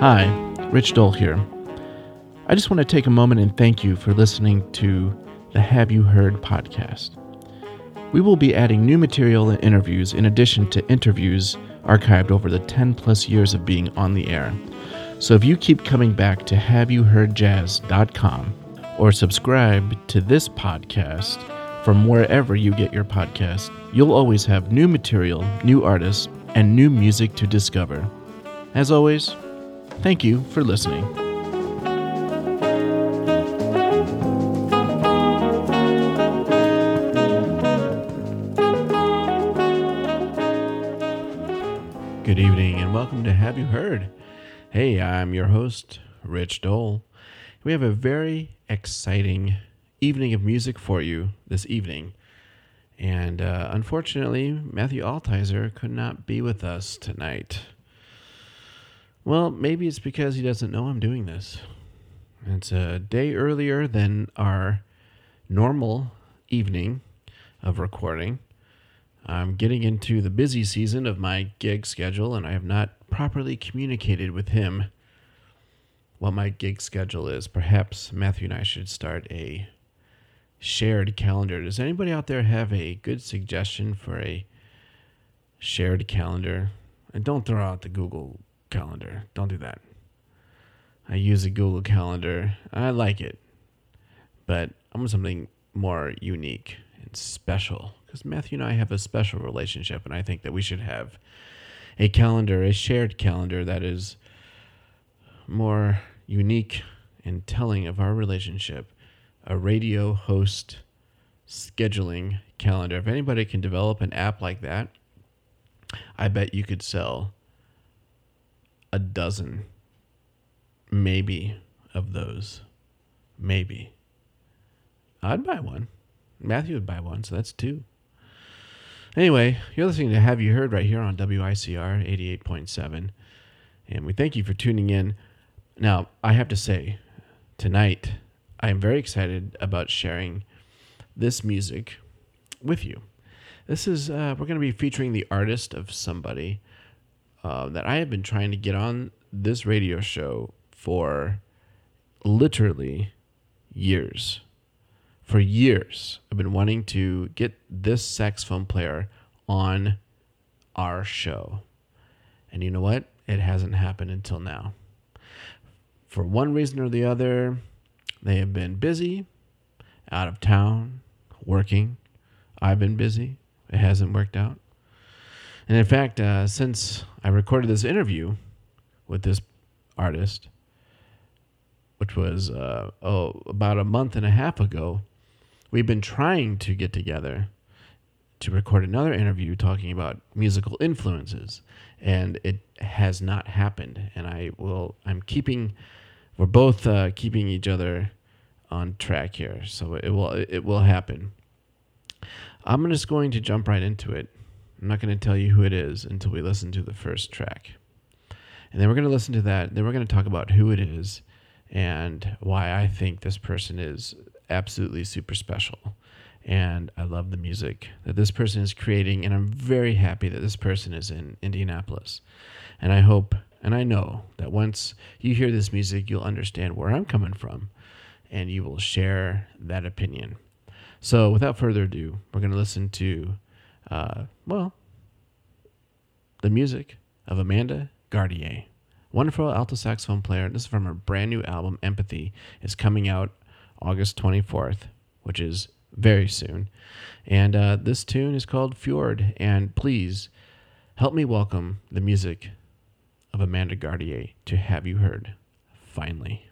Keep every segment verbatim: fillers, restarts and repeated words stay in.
Hi, Rich Dole here. I just want to take a moment and thank you for listening to the Have You Heard podcast. We will be adding new material and interviews in addition to interviews archived over the ten plus years of being on the air. So if you keep coming back to have you heard jazz dot com or subscribe to this podcast from wherever you get your podcast, you'll always have new material, new artists, and new music to discover. As always, thank you for listening. Good evening and welcome to Have You Heard? Hey, I'm your host, Rich Dole. We have a very exciting evening of music for you this evening. And uh, unfortunately, Matthew Altizer could not be with us tonight. Well, maybe it's because he doesn't know I'm doing this. It's a day earlier than our normal evening of recording. I'm getting into the busy season of my gig schedule, and I have not properly communicated with him what my gig schedule is. Perhaps Matthew and I should start a shared calendar. Does anybody out there have a good suggestion for a shared calendar? And don't throw out the Google Calendar. Don't do that. I use a Google Calendar. I like it, but I want something more unique and special. Because Matthew and I have a special relationship, and I think that we should have a calendar, a shared calendar that is more unique and telling of our relationship. A radio host scheduling calendar. If anybody can develop an app like that, I bet you could sell a dozen, maybe, of those. Maybe. I'd buy one. Matthew would buy one, so that's two. Anyway, you're listening to Have You Heard right here on W I C R eighty-eight point seven. And we thank you for tuning in. Now, I have to say, tonight, I am very excited about sharing this music with you. This is, uh, we're going to be featuring the artist of somebody uh, that I have been trying to get on this radio show for literally years. For years, I've been wanting to get this saxophone player on our show. And you know what? It hasn't happened until now. For one reason or the other, they have been busy, out of town, working. I've been busy. It hasn't worked out. And in fact, uh, since I recorded this interview with this artist, which was uh, oh, about a month and a half ago, we've been trying to get together to record another interview talking about musical influences, and it has not happened. And I will, I'm keeping, we're both uh, keeping each other on track here, so it will, it will happen. I'm just going to jump right into it. I'm not going to tell you who it is until we listen to the first track, and then we're going to listen to that. Then we're going to talk about who it is and why I think this person is absolutely super special. And I love the music that this person is creating, and I'm very happy that this person is in Indianapolis. And I hope, and I know that once you hear this music, you'll understand where I'm coming from, and you will share that opinion. So without further ado, we're going to listen to, uh, well, the music of Amanda Gardier. Wonderful alto saxophone player. This is from her brand new album, Empathy. It's coming out August twenty-fourth, which is very soon. And uh, this tune is called Fjord. And please help me welcome the music of Amanda Gardier to Have You Heard, finally.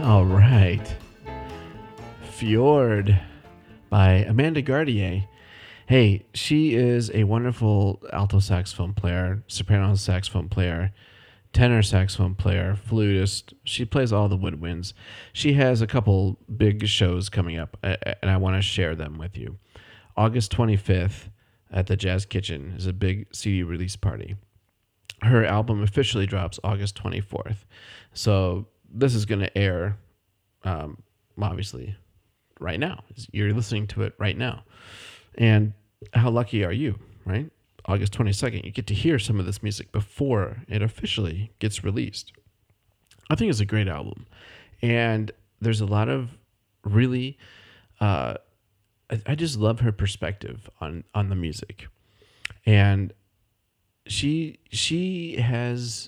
All right. Fjord by Amanda Gardier. Hey, she is a wonderful alto saxophone player, soprano saxophone player, tenor saxophone player, flutist. She plays all the woodwinds. She has a couple big shows coming up, and I want to share them with you. August twenty-fifth at the Jazz Kitchen is a big C D release party. Her album officially drops August twenty-fourth. So this is going to air, um, obviously, right now. You're listening to it right now. And how lucky are you, right? August twenty-second, you get to hear some of this music before it officially gets released. I think it's a great album. And there's a lot of really, uh, I, I just love her perspective on, on the music. And she, she has,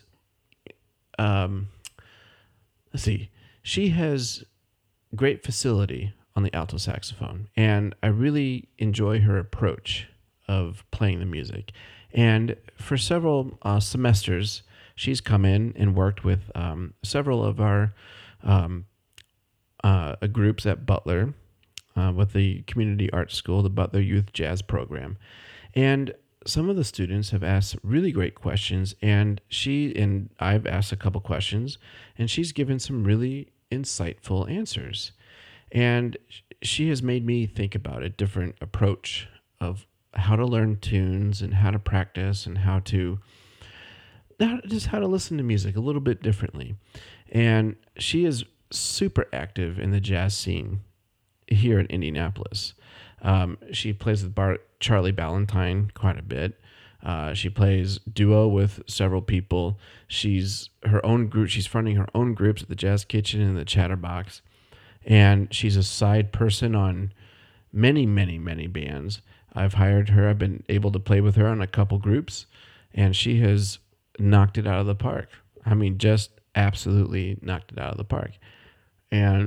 um, let's see, she has great facility on the alto saxophone, and I really enjoy her approach of playing the music. And for several uh, semesters, she's come in and worked with um, several of our um, uh, groups at Butler uh, with the Community Arts School, the Butler Youth Jazz Program. And some of the students have asked really great questions, and she and I've asked a couple questions, and she's given some really insightful answers. And she has made me think about a different approach of how to learn tunes and how to practice and how to just how to listen to music a little bit differently. And she is super active in the jazz scene here in Indianapolis. Um, she plays with Bar- Charlie Ballantyne quite a bit. Uh, she plays duo with several people. She's her own group. She's fronting her own groups at the Jazz Kitchen and the Chatterbox. And she's a side person on many, many, many bands. I've hired her. I've been able to play with her on a couple groups, and she has knocked it out of the park. I mean, just absolutely knocked it out of the park. And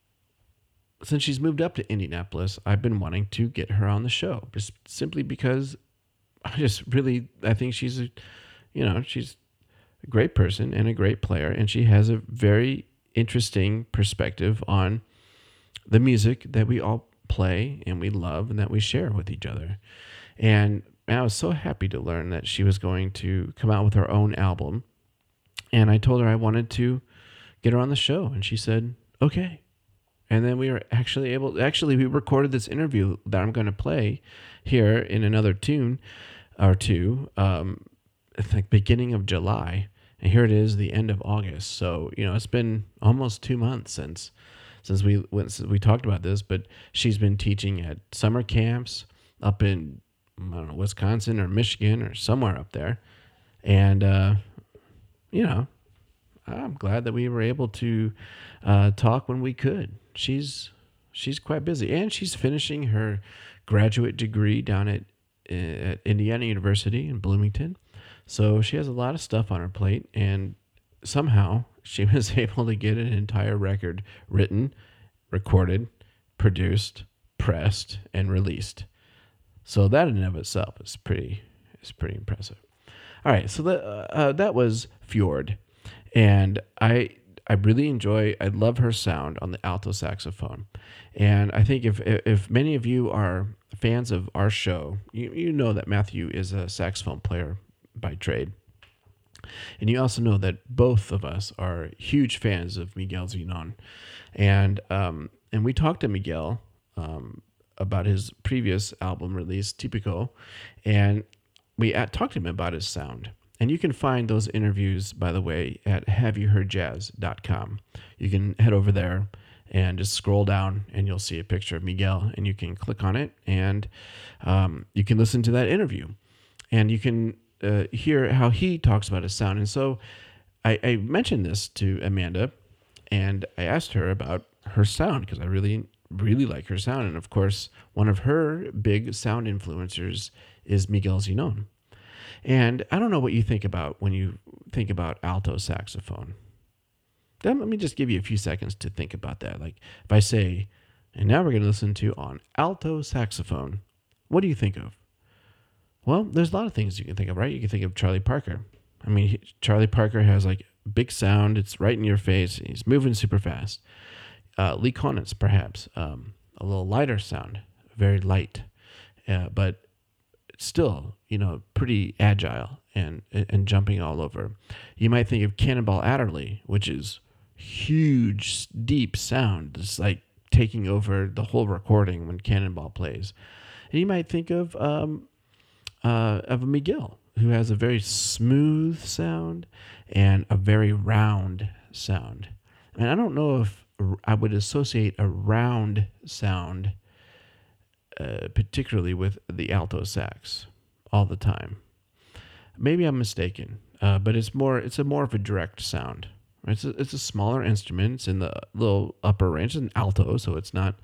since she's moved up to Indianapolis, I've been wanting to get her on the show, just simply because I just really, I think she's a, you know, she's a great person and a great player, and she has a very interesting perspective on the music that we all play and we love and that we share with each other. And I was so happy to learn that she was going to come out with her own album. And I told her I wanted to get her on the show, and she said, okay. And then we were actually able, actually we recorded this interview that I'm going to play here in another tune or two, um, at the beginning of July. And here it is, the end of August. So, you know, it's been almost two months since since we went, since we talked about this. But she's been teaching at summer camps up in, I don't know, Wisconsin or Michigan or somewhere up there. And, uh, you know, I'm glad that we were able to uh, talk when we could. She's she's quite busy. And she's finishing her graduate degree down at, at Indiana University in Bloomington. So she has a lot of stuff on her plate, and somehow she was able to get an entire record written, recorded, produced, pressed, and released. So that in and of itself is pretty is pretty impressive. All right, so that uh, that was Fjord, and I I really enjoy. I love her sound on the alto saxophone, and I think if if many of you are fans of our show, you you know that Matthew is a saxophone player by trade. And you also know that both of us are huge fans of Miguel Zenon. And um, and we talked to Miguel um, about his previous album release, Típico, and we at, talked to him about his sound. And you can find those interviews, by the way, at have you heard jazz dot com. You can head over there and just scroll down, and you'll see a picture of Miguel, and you can click on it, and um, you can listen to that interview. And you can Uh, hear how he talks about his sound. And so I, I mentioned this to Amanda, and I asked her about her sound because I really, really like her sound. And of course, one of her big sound influencers is Miguel Zenon. And I don't know what you think about when you think about alto saxophone. Then let me just give you a few seconds to think about that. Like if I say, and now we're going to listen to on alto saxophone, what do you think of? Well, there's a lot of things you can think of, right? You can think of Charlie Parker. I mean, he, Charlie Parker has like big sound. It's right in your face. He's moving super fast. Uh, Lee Konitz, perhaps, um, a little lighter sound, very light, uh, but still, you know, pretty agile and and jumping all over. You might think of Cannonball Adderley, which is huge, deep sound. It's like taking over the whole recording when Cannonball plays. And you might think of um, uh, of Miguel, who has a very smooth sound and a very round sound. And I don't know if I would associate a round sound uh, particularly with the alto sax all the time. Maybe I'm mistaken, uh, but it's more it's a more of a direct sound. Right? It's a, it's a smaller instrument. It's in the little upper range. It's an alto, so it's not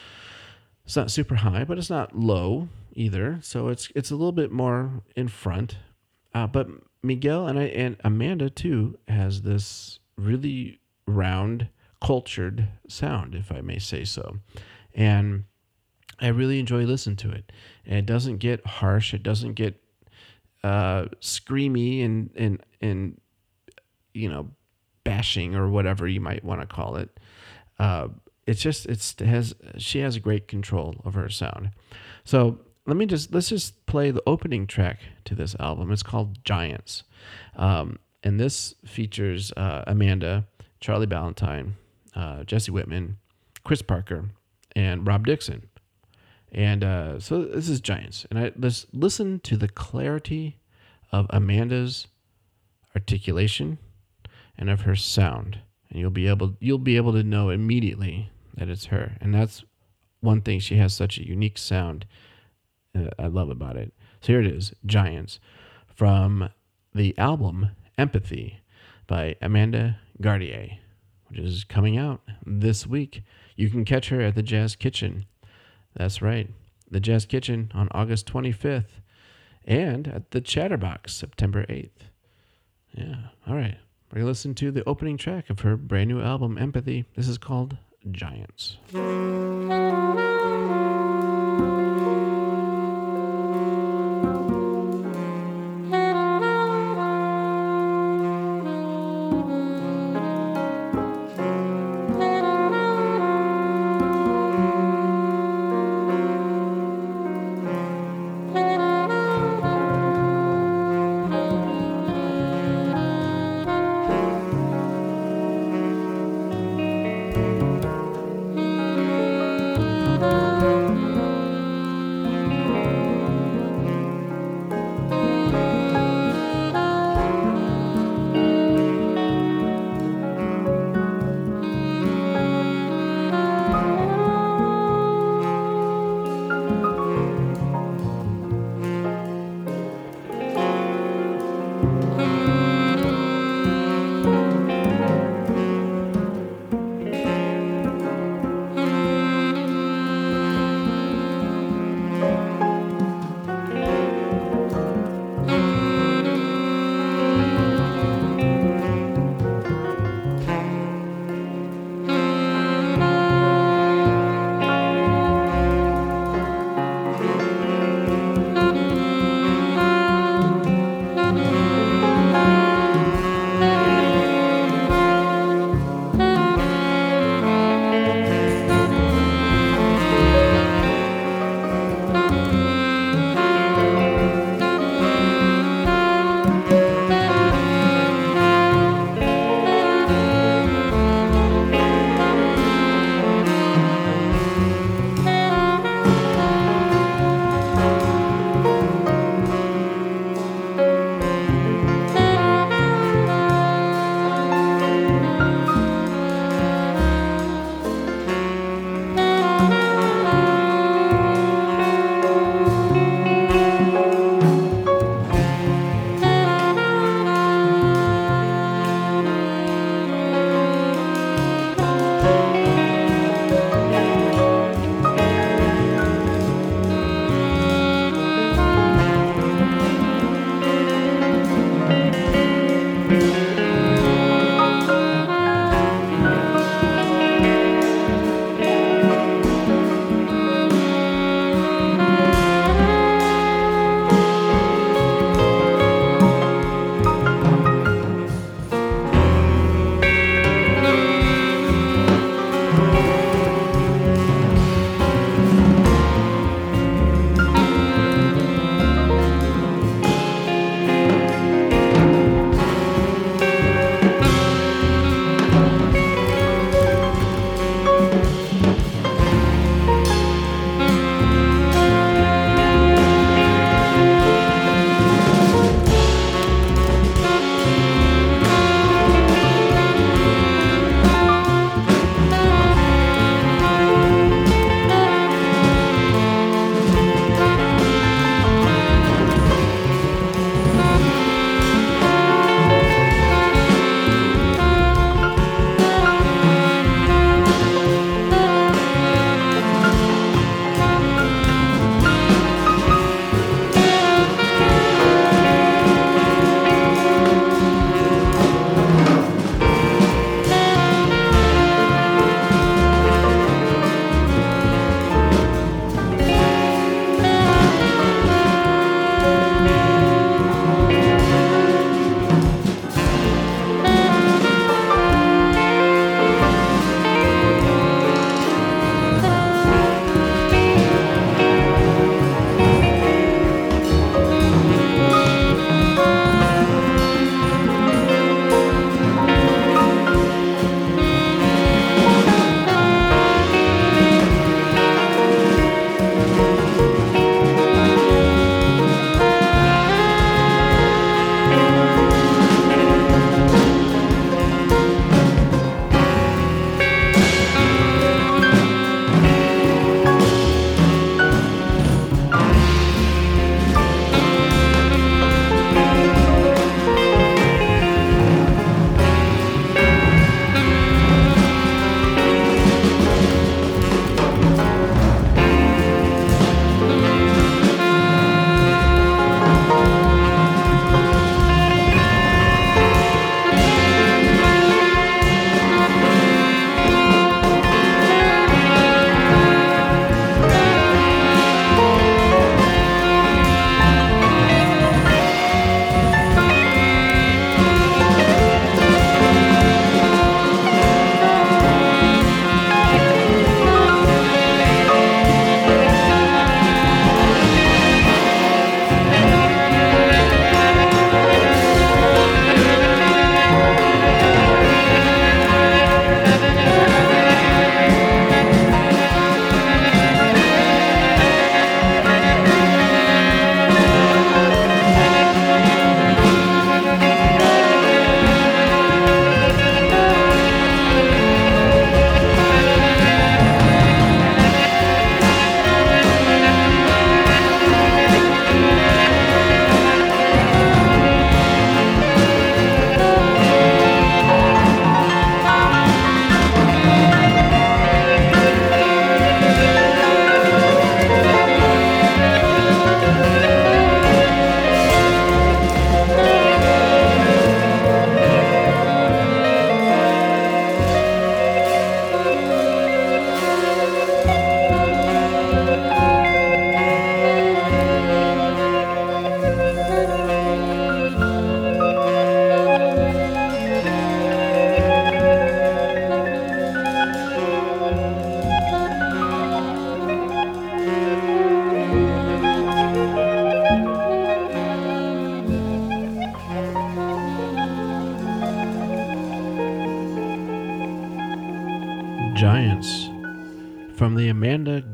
it's not super high, but it's not low either. So it's it's a little bit more in front. Uh, but Miguel and I and Amanda too has this really round, cultured sound, if I may say so, and I really enjoy listening to it. And it doesn't get harsh. It doesn't get uh, screamy and and and you know bashing or whatever you might want to call it. Uh, it's just it's it has she has great control of her sound. So let me just let's just play the opening track to this album. It's called Giants, um, and this features uh, Amanda, Charlie Ballantyne, uh, Jesse Whitman, Chris Parker, and Rob Dixon. And uh, so this is Giants, and I let's listen to the clarity of Amanda's articulation and of her sound, and you'll be able you'll be able to know immediately that it's her. And that's one thing, she has such a unique sound. Uh, I love about it. So here it is, Giants, from the album Empathy by Amanda Gardier, which is coming out this week. You can catch her at the Jazz Kitchen. That's right, the Jazz Kitchen on August twenty-fifth, and at the Chatterbox September eighth. Yeah, all right. We're going to listen to the opening track of her brand new album, Empathy. This is called Giants.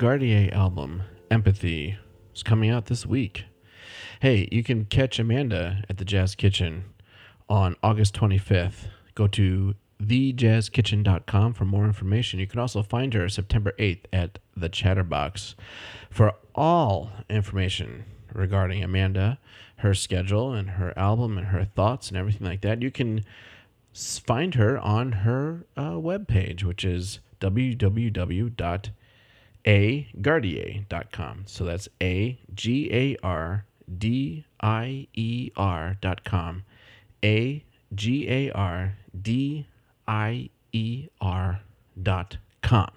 Gardier album, Empathy, is coming out this week. Hey, you can catch Amanda at the Jazz Kitchen on August twenty-fifth. Go to the jazz kitchen dot com for more information. You can also find her September eighth at the Chatterbox. For all information regarding Amanda, her schedule and her album and her thoughts and everything like that, you can find her on her uh, webpage, which is w w w dot a gardier dot com. So that's A G A R D I E R dot com. A G A R D I E R dot com.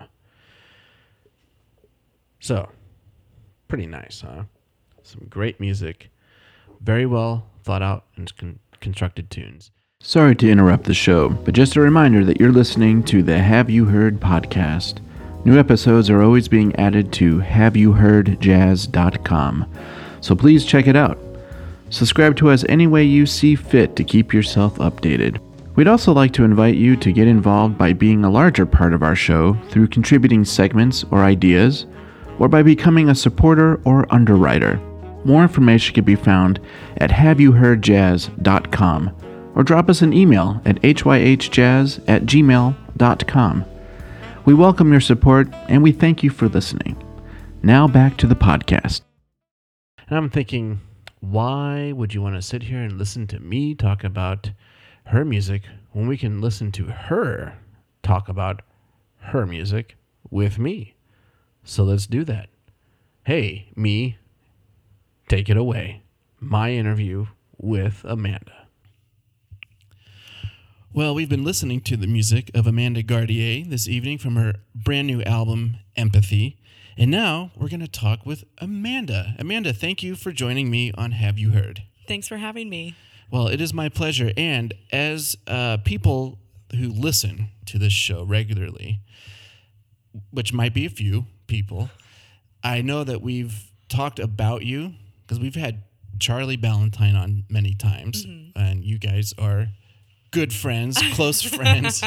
So, pretty nice, huh? Some great music, very well thought out and con- constructed tunes. Sorry to interrupt the show, but just a reminder that you're listening to the Have You Heard podcast. New episodes are always being added to have you heard jazz dot com, so please check it out. Subscribe to us any way you see fit to keep yourself updated. We'd also like to invite you to get involved by being a larger part of our show through contributing segments or ideas, or by becoming a supporter or underwriter. More information can be found at have you heard jazz dot com, or drop us an email at h y h jazz at gmail dot com. We welcome your support, and we thank you for listening. Now back to the podcast. And I'm thinking, why would you want to sit here and listen to me talk about her music when we can listen to her talk about her music with me? So let's do that. Hey, me, take it away. My interview with Amanda. Well, we've been listening to the music of Amanda Gardier this evening from her brand new album, Empathy. And now we're going to talk with Amanda. Amanda, thank you for joining me on Have You Heard? Thanks for having me. Well, it is my pleasure. And as uh, people who listen to this show regularly, which might be a few people, I know that we've talked about you because we've had Charlie Ballantyne on many times, mm-hmm. and you guys are good friends, close friends,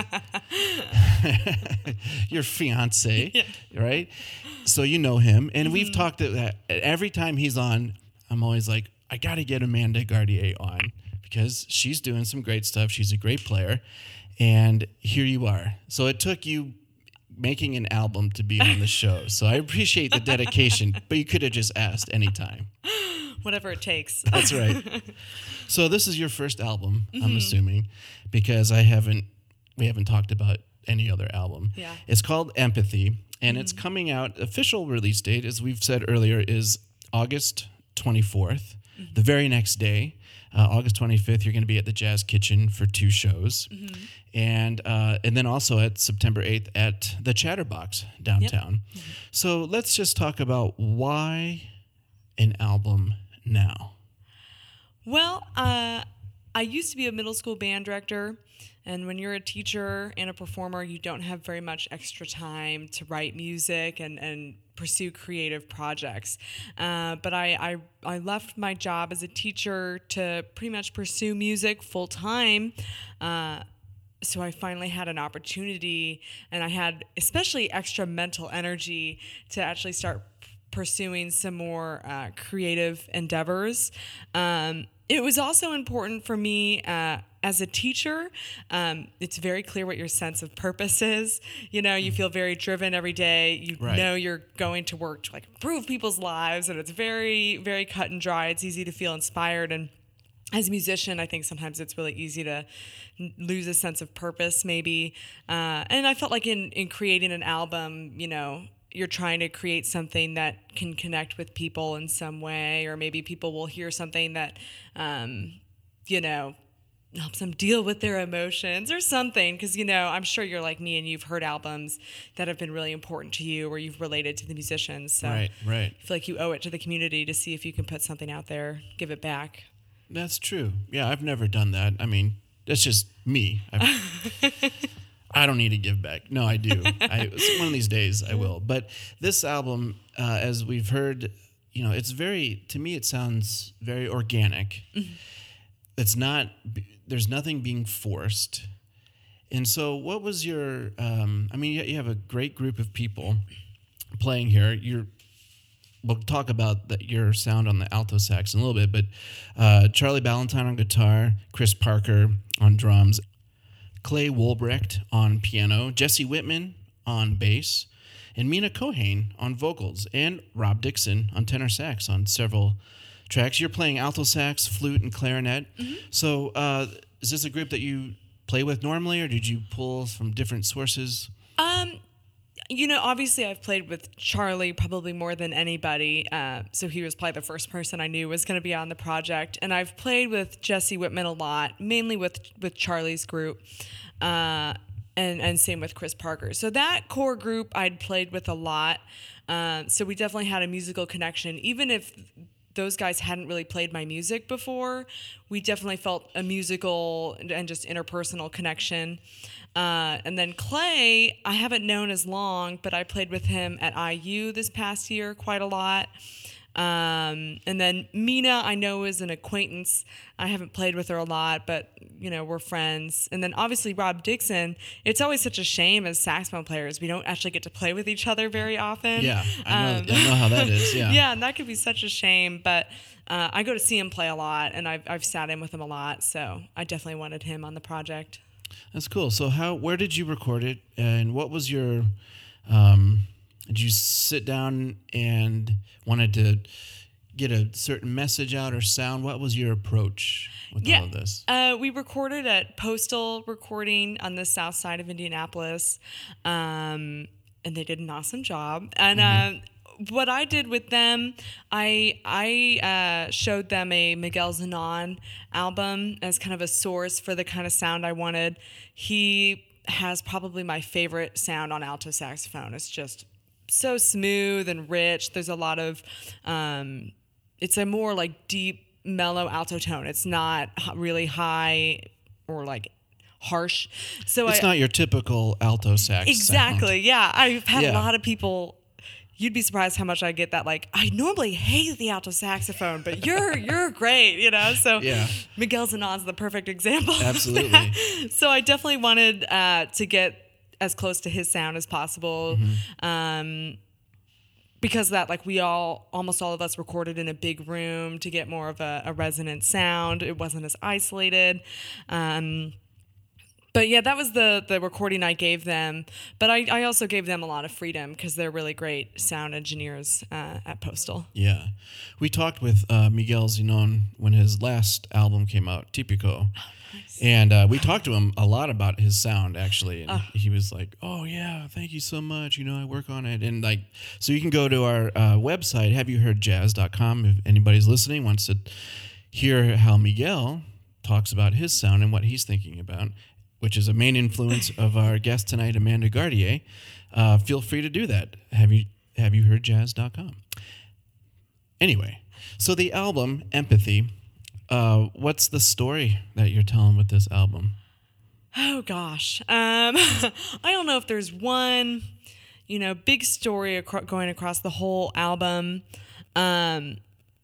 your fiance, yeah. Right? So you know him. And mm-hmm. we've talked that every time he's on, I'm always like, I got to get Amanda Gardier on because she's doing some great stuff. She's a great player. And here you are. So it took you making an album to be on the show. So I appreciate the dedication, but you could have just asked anytime. Whatever it takes. That's right. So this is your first album, mm-hmm. I'm assuming, because I haven't, we haven't talked about any other album. Yeah. It's called Empathy, and mm-hmm. it's coming out, official release date, as we've said earlier, is August twenty-fourth, mm-hmm. the very next day. Uh, August twenty-fifth, you're going to be at the Jazz Kitchen for two shows. Mm-hmm. And uh, and then also at September eighth at the Chatterbox downtown. Yep. Mm-hmm. So let's just talk about why an album now. Well, uh, I used to be a middle school band director, and when you're a teacher and a performer, you don't have very much extra time to write music and, and pursue creative projects. Uh, but I, I I left my job as a teacher to pretty much pursue music full time. Uh, so I finally had an opportunity, and I had especially extra mental energy to actually start pursuing some more uh, creative endeavors. Um, it was also important for me uh, as a teacher. Um, it's very clear what your sense of purpose is. You know, you feel very driven every day. You right. know you're going to work to like improve people's lives, and it's very, very cut and dry. It's easy to feel inspired. And as a musician, I think sometimes it's really easy to lose a sense of purpose, maybe. Uh, and I felt like in, in creating an album, you know, you're trying to create something that can connect with people in some way, or maybe people will hear something that, um, you know, helps them deal with their emotions or something. Because, you know, I'm sure you're like me and you've heard albums that have been really important to you, or you've related to the musicians. So right, right. I feel like you owe it to the community to see if you can put something out there, give it back. That's true. Yeah, I've never done that. I mean, that's just me. I don't need to give back. No, I do. I, one of these days I will. But this album, uh, as we've heard, you know, it's very, to me, it sounds very organic. Mm-hmm. It's not, there's nothing being forced. And so what was your, um, I mean, you have a great group of people, playing here. You're we'll talk about the, your sound on the alto sax in a little bit, but uh, Charlie Ballantyne on guitar, Chris Parker on drums, Clay Wolbrecht on piano, Jesse Whitman on bass, and Mina Cohane on vocals, and Rob Dixon on tenor sax on several tracks. You're playing alto sax, flute, and clarinet. Mm-hmm. So uh, is this a group that you play with normally, or did you pull from different sources? Um, you know, obviously I've played with Charlie probably more than anybody, uh, so he was probably the first person I knew was going to be on the project. And I've played with Jesse Whitman a lot, mainly with, with Charlie's group. Uh, And, and same with Chris Parker. So that core group I'd played with a lot. Uh, so we definitely had a musical connection. Even if those guys hadn't really played my music before, we definitely felt a musical and, and just interpersonal connection. Uh, and then Clay, I haven't known as long, but I played with him at I U this past year quite a lot. Um, and then Mina, I know, is an acquaintance. I haven't played with her a lot, but, you know, we're friends. And then obviously Rob Dixon, it's always such a shame as saxophone players, we don't actually get to play with each other very often. Yeah, I know, um, I know how that is, yeah. Yeah, and that could be such a shame, but uh, I go to see him play a lot, and I've, I've sat in with him a lot, so I definitely wanted him on the project. That's cool. So how, where did you record it, and what was your... Um, Did you sit down and wanted to get a certain message out or sound? What was your approach with yeah. all of this? Uh, we recorded at Postal Recording on the south side of Indianapolis, um, and they did an awesome job. And mm-hmm. uh, what I did with them, I I uh, showed them a Miguel Zenon album as kind of a source for the kind of sound I wanted. He has probably my favorite sound on alto saxophone. It's just so smooth and rich. There's a lot of, um, it's a more like deep, mellow alto tone. It's not really high or like harsh. So it's I, not your typical alto sax exactly. sound. Yeah. I've had yeah. a lot of people, you'd be surprised how much I get that. Like, I normally hate the alto saxophone, but you're, you're great, you know? So yeah. Miguel Zenon's the perfect example. Absolutely. So I definitely wanted uh, to get as close to his sound as possible. Mm-hmm. Um, because of that, like we all, almost all of us recorded in a big room to get more of a, a resonant sound. It wasn't as isolated. Um, but yeah, that was the, the recording I gave them. But I, I also gave them a lot of freedom because they're really great sound engineers uh, at Postal. Yeah. We talked with uh, Miguel Zenon when his last album came out, Típico. Nice. And uh, we talked to him a lot about his sound, actually. And uh, he was like, oh, yeah, thank you so much. You know, I work on it. And like, so you can go to our uh, website, have you heard jazz dot com, if anybody's listening wants to hear how Miguel talks about his sound and what he's thinking about, which is a main influence of our guest tonight, Amanda Gardier. Uh, feel free to do that. Have you, have you heard jazz dot com? Anyway, so the album, Empathy... Uh, what's the story that you're telling with this album? Oh gosh, um, I don't know if there's one, you know, big story acro- going across the whole album. Um,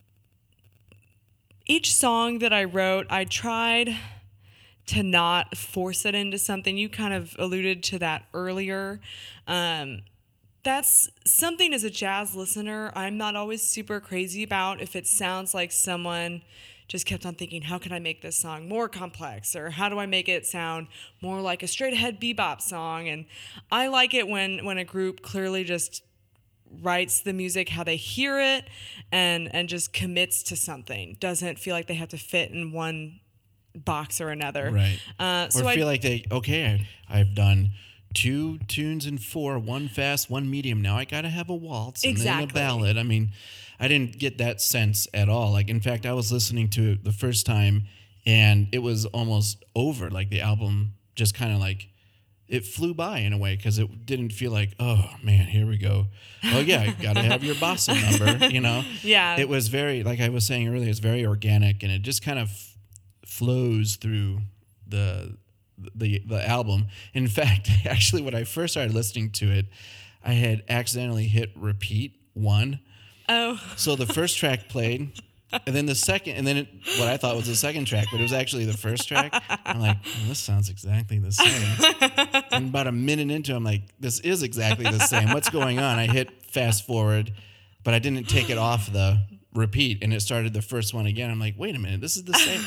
each song that I wrote, I tried to not force it into something. You kind of alluded to that earlier. Um, that's something as a jazz listener, I'm not always super crazy about. If it sounds like someone just kept on thinking, how can I make this song more complex? Or how do I make it sound more like a straight ahead bebop song? And I like it when, when a group clearly just writes the music how they hear it and, and just commits to something. Doesn't feel like they have to fit in one box or another. Right. Uh, so or feel I, like they, okay, I, I've done two tunes in four, one fast, one medium. Now I got to have a waltz and exactly. then a ballad. I mean, I didn't get that sense at all. Like, in fact, I was listening to it the first time and it was almost over. Like the album just kind of like, it flew by in a way because it didn't feel like, oh man, here we go. Oh yeah, you got to have your bossa number, you know? Yeah. It was very, like I was saying earlier, it's very organic and it just kind of f- flows through the, the, the album. In fact, actually when I first started listening to it, I had accidentally hit repeat one. Oh. So the first track played, and then the second, and then it, what I thought was the second track, but it was actually the first track. I'm like, well, this sounds exactly the same. And about a minute into it, I'm like, this is exactly the same. What's going on? I hit fast forward, but I didn't take it off the repeat, and it started the first one again. I'm like, wait a minute, this is the same.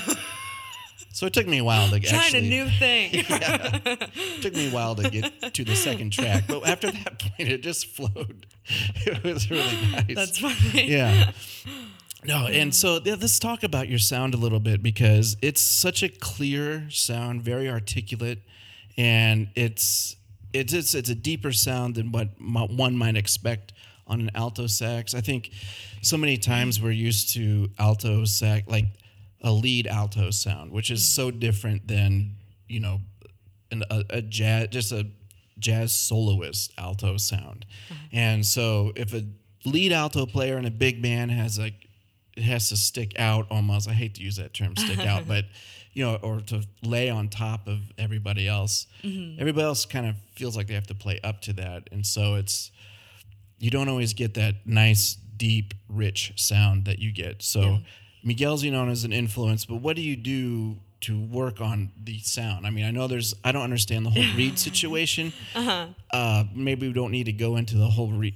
So it took me a while to Trying actually... a new thing. Yeah. It took me a while to get to the second track, but after that point, it just flowed. It was really nice. That's funny. Yeah. No, and so yeah, let's talk about your sound a little bit, because it's such a clear sound, very articulate, and it's it's it's, it's a deeper sound than what m- one might expect on an alto sax. I think so many times we're used to alto sax, like a lead alto sound, which is so different than, you know, an, a, a jazz, just a jazz soloist alto sound. Mm-hmm. And so if a lead alto player in a big band has like, it has to stick out almost, I hate to use that term, stick out, but, you know, or to lay on top of everybody else. Mm-hmm. Everybody else kind of feels like they have to play up to that. And so it's, you don't always get that nice, deep, rich sound that you get. So yeah. Miguel's known as an influence, but what do you do to work on the sound? I mean, I know there's, I don't understand the whole reed situation. Uh-huh. Uh, maybe we don't need to go into the whole reed,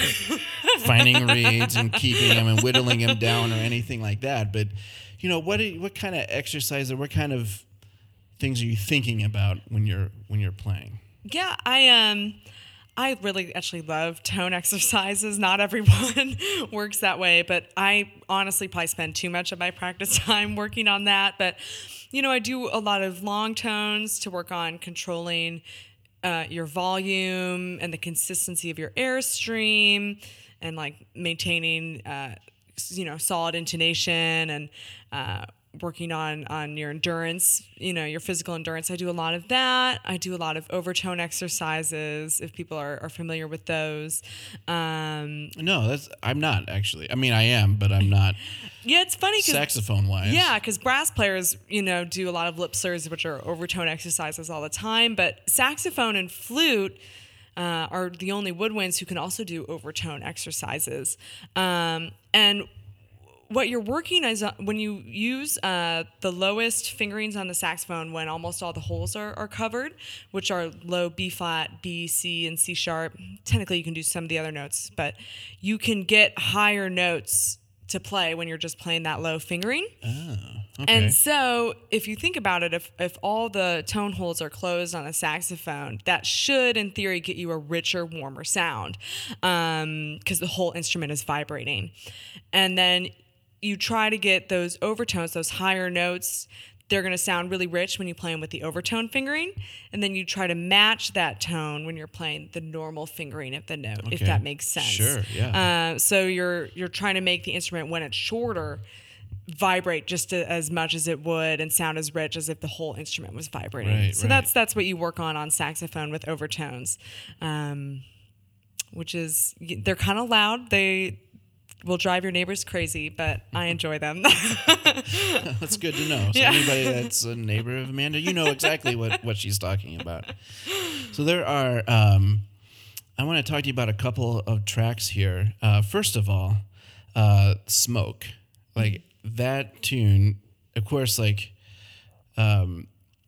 finding reeds and keeping them and whittling them down or anything like that. But, you know, what do you, what kind of exercise or what kind of things are you thinking about when you're when you're playing? Yeah, I um. I really actually love tone exercises. Not everyone works that way, but I honestly probably spend too much of my practice time working on that. But, you know, I do a lot of long tones to work on controlling uh, your volume and the consistency of your airstream and, like, maintaining, uh, you know, solid intonation and uh working on, on your endurance, you know, your physical endurance. I do a lot of that. I do a lot of overtone exercises, if people are, are familiar with those. Um, no, that's I'm not, actually. I mean, I am, but I'm not. Yeah, it's funny. Saxophone-wise. Yeah, because brass players, you know, do a lot of lip slurs, which are overtone exercises all the time. But saxophone and flute uh, are the only woodwinds who can also do overtone exercises. Um, and what you're working is uh, when you use uh, the lowest fingerings on the saxophone when almost all the holes are, are covered, which are low B flat, B, C, and C sharp. Technically, you can do some of the other notes, but you can get higher notes to play when you're just playing that low fingering. Oh, okay. And so if you think about it, if, if all the tone holes are closed on a saxophone, that should, in theory, get you a richer, warmer sound because um, the whole instrument is vibrating. And then you try to get those overtones, those higher notes. They're going to sound really rich when you play them with the overtone fingering. And then you try to match that tone when you're playing the normal fingering of the note, okay. if that makes sense. Sure, yeah. Uh, so you're you're trying to make the instrument, when it's shorter, vibrate just to, as much as it would and sound as rich as if the whole instrument was vibrating. Right, so right. that's that's what you work on on saxophone with overtones, um, which is, they're kind of loud. They will drive your neighbors crazy, but I enjoy them. That's good to know. So yeah. Anybody that's a neighbor of Amanda, you know exactly what, what she's talking about. So there are, um, I want to talk to you about a couple of tracks here. Uh, first of all, uh, Smoke. Like that tune, of course, like um,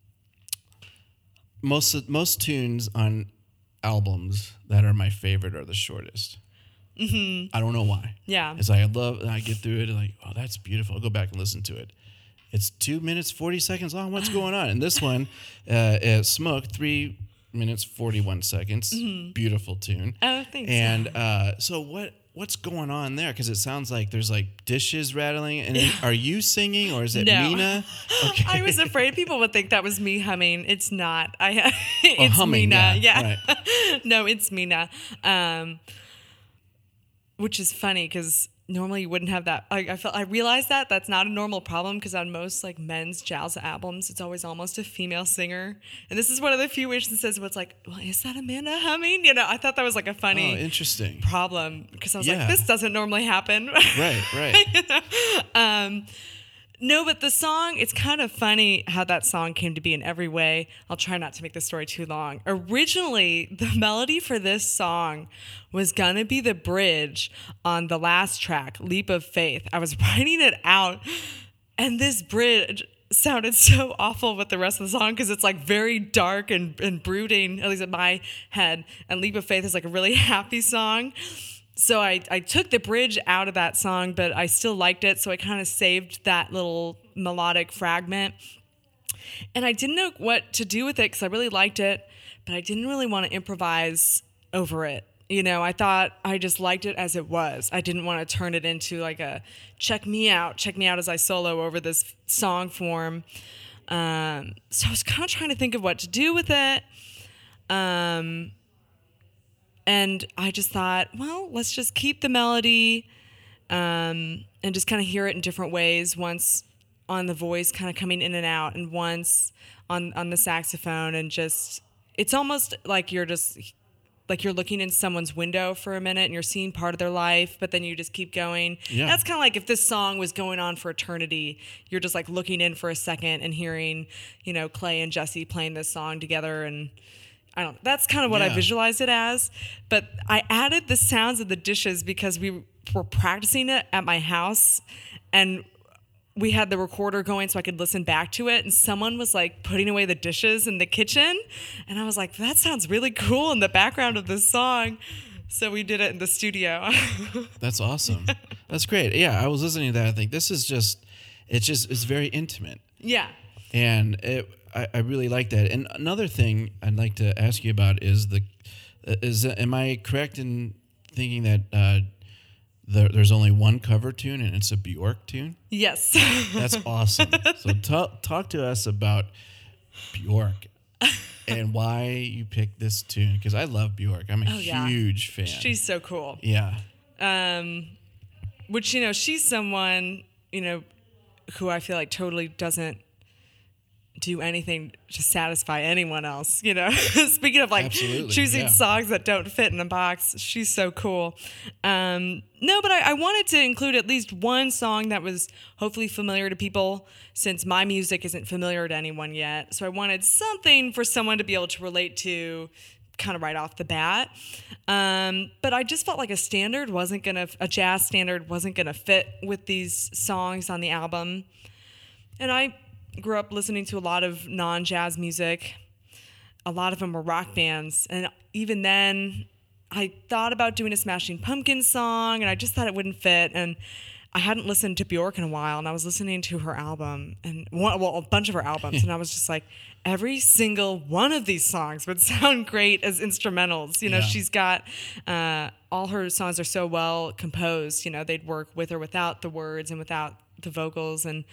most most tunes on albums that are my favorite are the shortest. Mm-hmm. I don't know why. Yeah. It's like I love, I get through it and like, oh, that's beautiful. I'll go back and listen to it. It's two minutes, forty seconds long. What's going on? And this one, uh, is Smoke, three minutes, forty-one seconds. Mm-hmm. Beautiful tune. Oh, thanks. And uh, so what? What's going on there? Because it sounds like there's like dishes rattling. And yeah. Are you singing or is it no. Mina? Okay. I was afraid people would think that was me humming. It's not. I. It's oh, humming, Mina. Yeah. yeah. Right. No, it's Mina. Um, which is funny because normally you wouldn't have that. I, I felt I realized that that's not a normal problem because on most like men's jazz albums, it's always almost a female singer. And this is one of the few instances where it's like, well, is that Amanda humming? You know, I thought that was like a funny oh, interesting. problem because I was yeah. like, this doesn't normally happen. Right, right. you know? Um, no, but the song, it's kind of funny how that song came to be in every way. I'll try not to make the story too long. Originally, the melody for this song was going to be the bridge on the last track, Leap of Faith. I was writing it out, and this bridge sounded so awful with the rest of the song because it's like very dark and, and brooding, at least in my head. And Leap of Faith is like a really happy song. so I, I took the bridge out of that song, but I still liked it. So I kind of saved that little melodic fragment. And I didn't know what to do with it because I really liked it, but I didn't really want to improvise over it. You know, I thought I just liked it as it was. I didn't want to turn it into like a check me out, check me out as I solo over this song form. Um, so I was kind of trying to think of what to do with it. Um, and I just thought, well, let's just keep the melody um, and just kind of hear it in different ways. Once on the voice kind of coming in and out, and once on, on the saxophone, and just, it's almost like you're just, like you're looking in someone's window for a minute and you're seeing part of their life, but then you just keep going. Yeah. That's kind of like if this song was going on for eternity, you're just like looking in for a second and hearing, you know, Clay and Jesse playing this song together. And I don't, that's kind of what Yeah. I visualized it as. But I added the sounds of the dishes because we were practicing it at my house, and we had the recorder going so I could listen back to it, and someone was like putting away the dishes in the kitchen, and I was like, that sounds really cool in the background of this song. So we did it in the studio. That's awesome. That's great. Yeah, I was listening to that. I think this is just, it's just, it's very intimate. Yeah. And it, I, I really like that. And another thing I'd like to ask you about is the, is, am I correct in thinking that uh, there, there's only one cover tune and it's a Bjork tune? Yes. That's awesome. So talk talk to us about Bjork and why you picked this tune, because I love Bjork. I'm a Oh, yeah. huge fan. She's so cool. yeah. Um, which, you know, she's someone, you know, who I feel like totally doesn't do anything to satisfy anyone else, you know. Speaking of like Absolutely, choosing yeah. songs that don't fit in a box, she's so cool. Um, no, but I, I wanted to include at least one song that was hopefully familiar to people, since my music isn't familiar to anyone yet. So I wanted something for someone to be able to relate to kind of right off the bat. Um, but I just felt like a standard wasn't going to, a jazz standard wasn't going to fit with these songs on the album. And I grew up listening to a lot of non-jazz music. A lot of them were rock bands. And even then, I thought about doing a Smashing Pumpkins song, and I just thought it wouldn't fit. And I hadn't listened to Bjork in a while, and I was listening to her album, and one, well, a bunch of her albums, and I was just like, every single one of these songs would sound great as instrumentals. You know, Yeah. she's got, uh, all her songs are so well composed. You know, they'd work with or without the words and without the vocals. And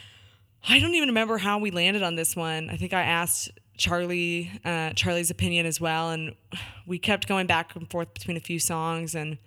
I don't even remember how we landed on this one. I think I asked Charlie, uh, Charlie's opinion as well, and we kept going back and forth between a few songs, and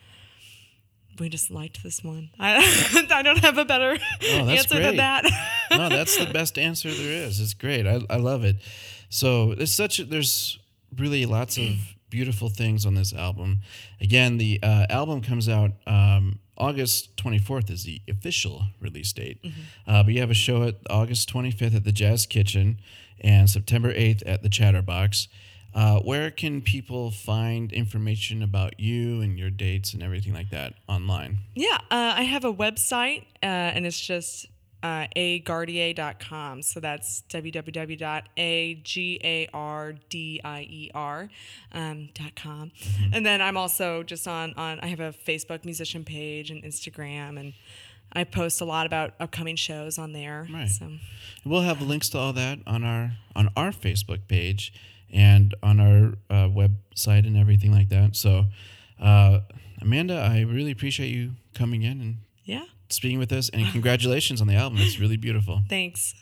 we just liked this one. I, I don't have a better Oh, that's answer great. than that. No, that's the best answer there is. It's great. I, I love it. So it's such a, there's really lots of beautiful things on this album. Again, the uh, album comes out um, August twenty-fourth is the official release date. Mm-hmm. Uh, but you have a show at August twenty-fifth at the Jazz Kitchen and September eighth at the Chatterbox. Uh, where can people find information about you and your dates and everything like that online? Yeah, uh, I have a website, uh, and it's just uh, a gardier dot com. So that's w w w dot a gardier um, dot com. Mm-hmm. And then I'm also just on, on, I have a Facebook musician page and Instagram, and I post a lot about upcoming shows on there. Right. So. We'll have links to all that on our on our Facebook page and on our uh, website and everything like that. So, uh, Amanda, I really appreciate you coming in and Yeah, speaking with us, and congratulations on the album. It's really beautiful. thanks.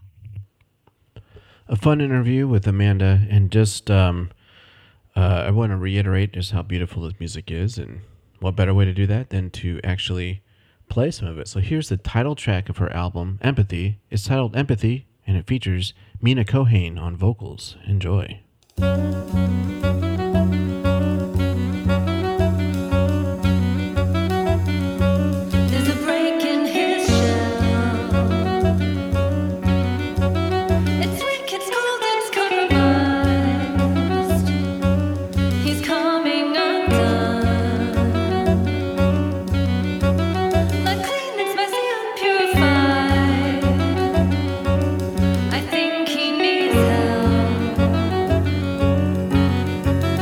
A fun interview with Amanda, and just um, uh, I want to reiterate just how beautiful this music is, and what better way to do that than to actually play some of it. So here's the title track of her album, Empathy. It's titled Empathy, and it features Mina Cohane on vocals. Enjoy. There's a break in his shell. It's weak, it's cold, it's compromised. He's coming undone. Not clean, it's messy, unpurified. I think he needs help.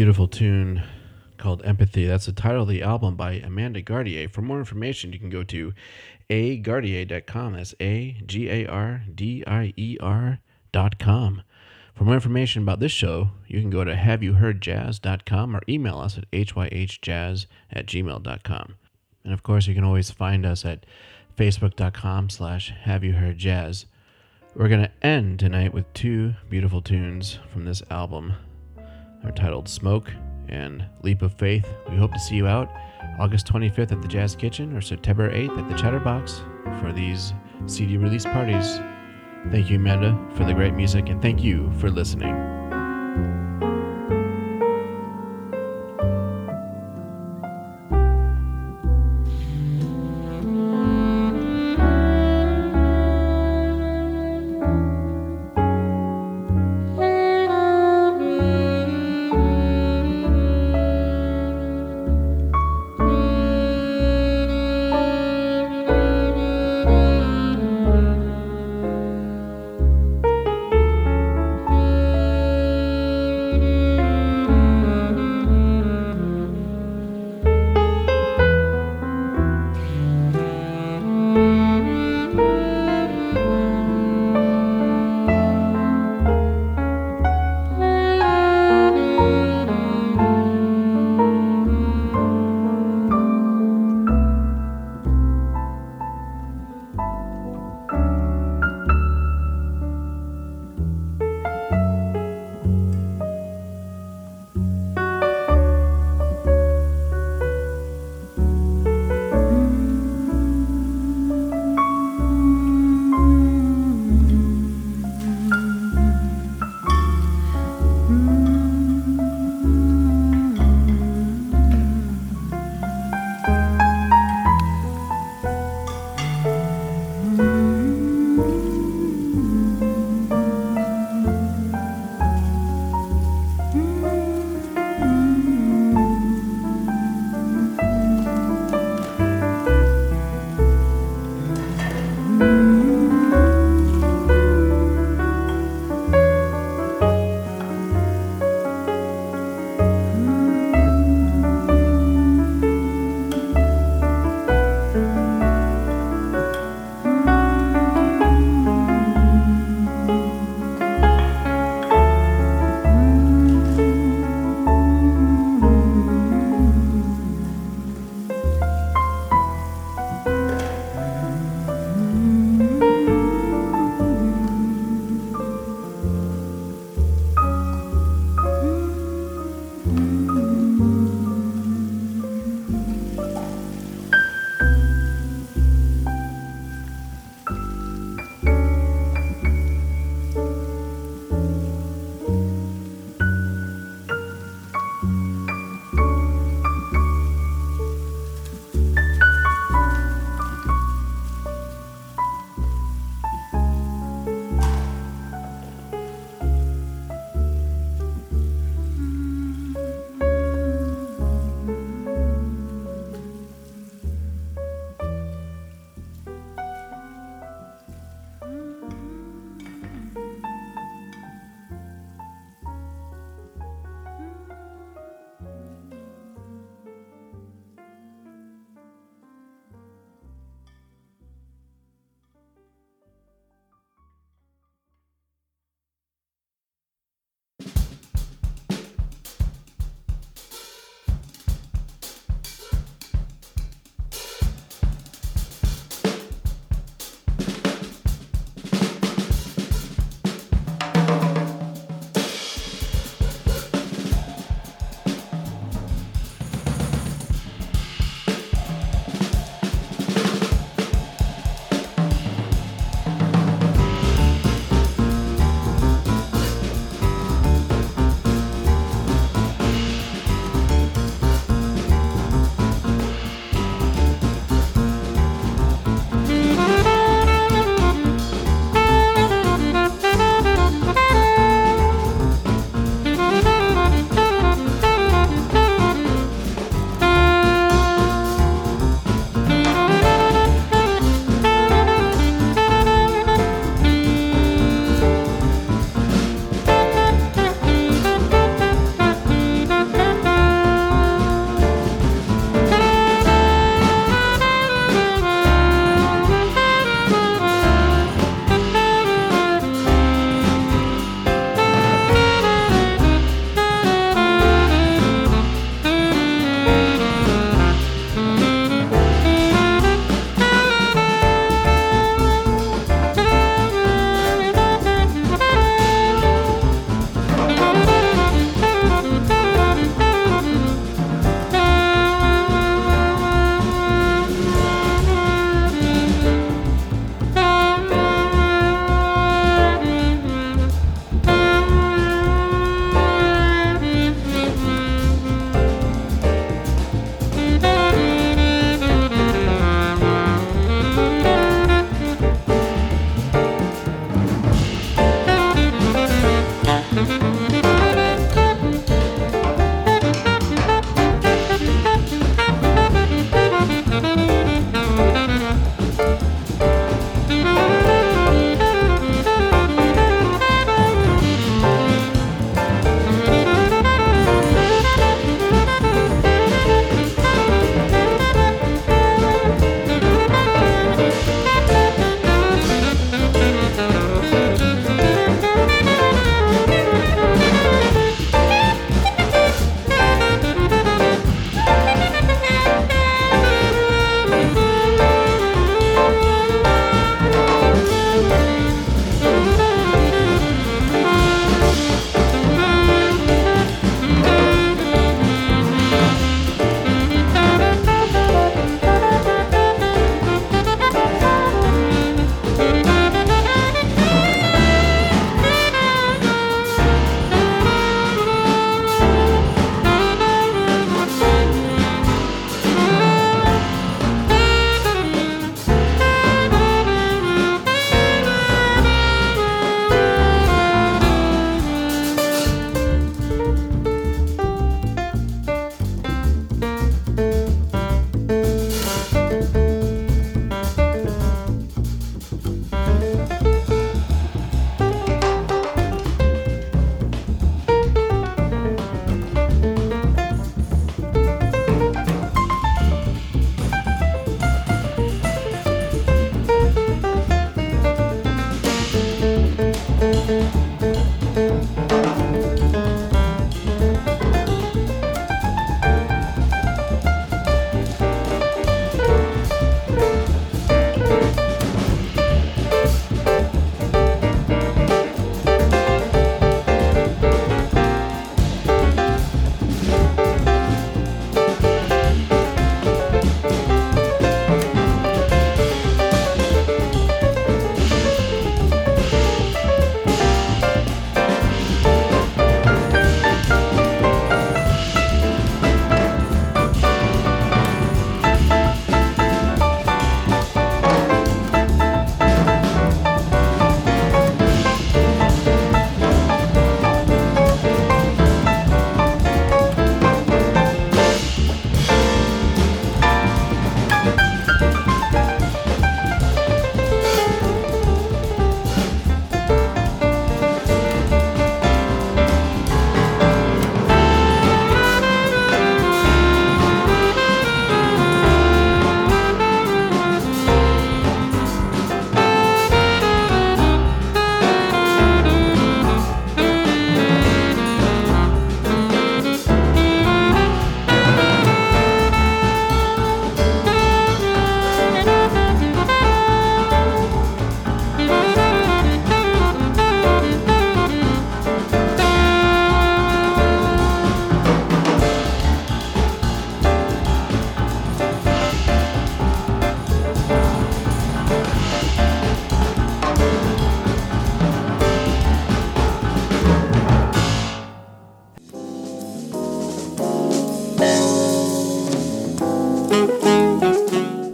beautiful tune called Empathy. That's the title of the album by Amanda Gardier. For more information, you can go to a gardier dot com. That's A G A R D I E R dot com. For more information about this show, you can go to have you heard jazz dot com or email us at h y h jazz at gmail dot com. And of course, you can always find us at facebook dot com slash have you heard jazz. We're going to end tonight with two beautiful tunes from this album. They're titled Smoke and Leap of Faith. We hope to see you out August twenty-fifth at the Jazz Kitchen or September eighth at the Chatterbox for these C D release parties. Thank you, Amanda, for the great music, and thank you for listening.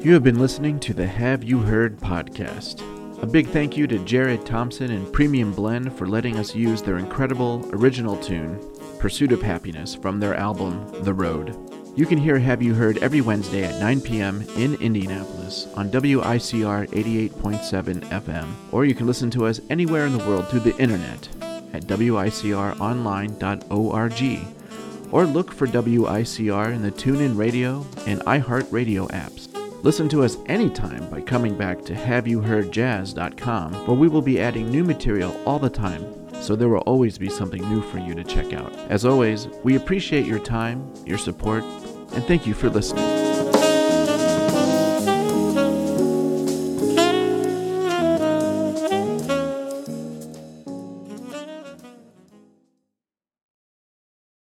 You have been listening to the Have You Heard podcast. A big thank you to Jared Thompson and Premium Blend for letting us use their incredible original tune, Pursuit of Happiness, from their album, The Road. You can hear Have You Heard every Wednesday at nine p.m. in Indianapolis on W I C R eighty-eight point seven F M, or you can listen to us anywhere in the world through the internet at W I C R online dot org, or look for W I C R in the TuneIn Radio and iHeartRadio apps. Listen to us anytime by coming back to have you heard jazz dot com, where we will be adding new material all the time, so there will always be something new for you to check out. As always, we appreciate your time, your support, and thank you for listening.